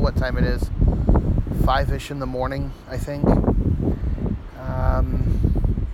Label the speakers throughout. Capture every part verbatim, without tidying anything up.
Speaker 1: what time it is. Five-ish in the morning, I think. Um,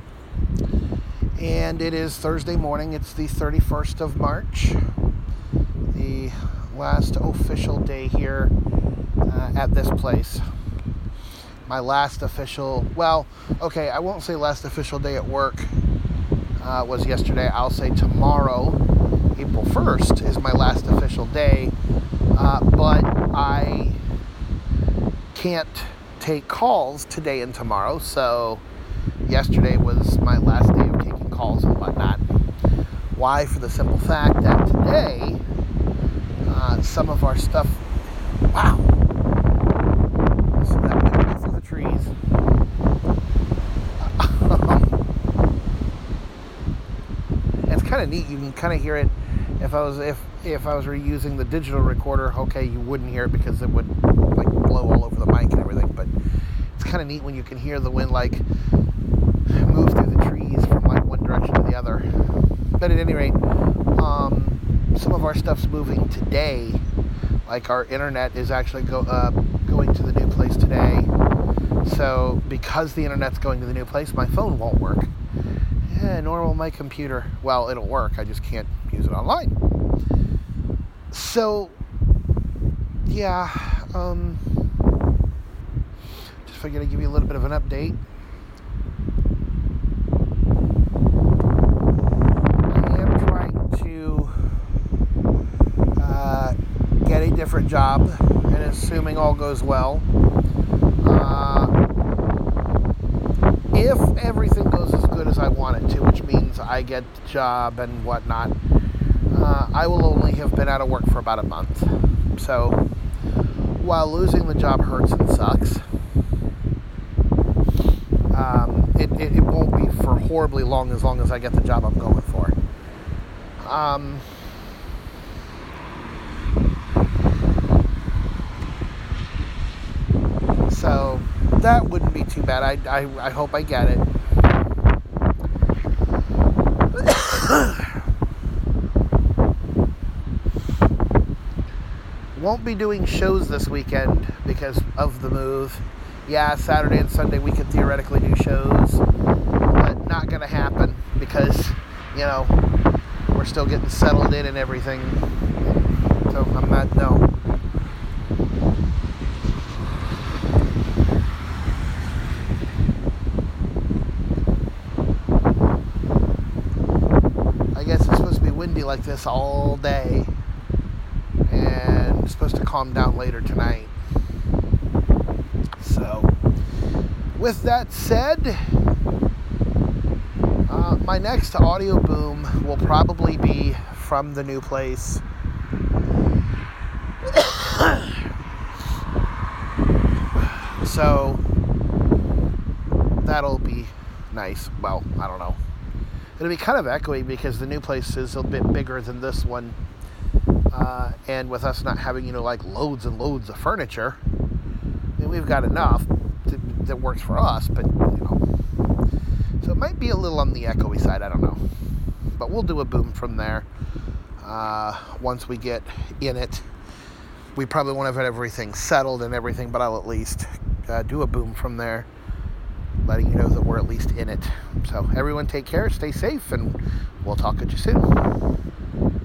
Speaker 1: and it is Thursday morning. It's the thirty-first of March. The last official day here uh, at this place. My last official, well, okay, I won't say last official day at work uh, was yesterday. I'll say tomorrow, April first, is my last official day. Uh, but I can't take calls today and tomorrow, so yesterday was my last day of taking calls and whatnot. Why? For the simple fact that today, uh, some of our stuff, wow, listen to that wind blow through the trees. It's kind of neat. You can kind of hear it. If I was if if I was reusing the digital recorder, okay, you wouldn't hear it because it would like blow all over the mic and everything. But it's kind of neat when you can hear the wind like move through the trees from like one direction to the other. But at any rate, um, some of our stuff's moving today. Like our internet is actually go uh, going to the new place today. So because the internet's going to the new place, my phone won't work. Yeah, nor will my computer. Well, it'll work. I just can't use it online. So, yeah, um, just figured I'd give you a little bit of an update. I am trying to uh, get a different job, and assuming all goes well, uh, if everything goes as good as I want it to, which means I get the job and whatnot, uh, I will only have been out of work for about a month. So, while losing the job hurts and sucks, um, it, it, it won't be for horribly long as long as I get the job I'm going for. Um, so, that wouldn't be too bad. I, I, I hope I get it. Won't be doing shows this weekend because of the move. Yeah, Saturday and Sunday we could theoretically do shows, but not going to happen because, you know, we're still getting settled in and everything. So I'm not, no. I guess it's supposed to be windy like this all day. And it's supposed to calm down later tonight. So, with that said, uh, my next audio boom will probably be from the new place. So, that'll be nice. Well, I don't know. It'll be kind of echoey because the new place is a bit bigger than this one. Uh, and with us not having, you know, like loads and loads of furniture, I mean, we've got enough to, that works for us, but, you know, so it might be a little on the echoey side, I don't know, but we'll do a boom from there, uh, once we get in it. We probably won't have everything settled and everything, but I'll at least, uh, do a boom from there, letting you know that we're at least in it. So, everyone take care, stay safe, and we'll talk at you soon.